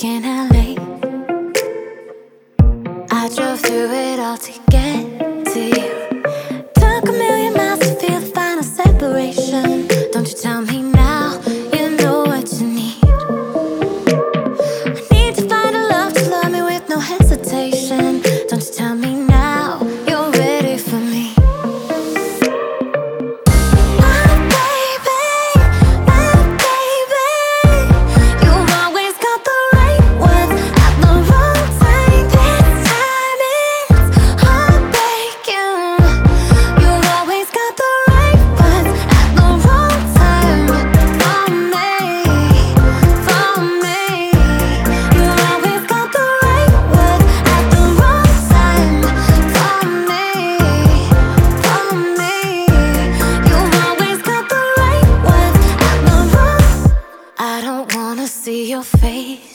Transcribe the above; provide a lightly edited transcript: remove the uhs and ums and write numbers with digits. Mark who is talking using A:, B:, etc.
A: week in LA. I drove through it all to get to you. Took a million miles to feel the final separation. Don't you tell me now, you know what you need. I need to find a love to love me with no hesitation. Don't you tell me now, you're ready for me. See your face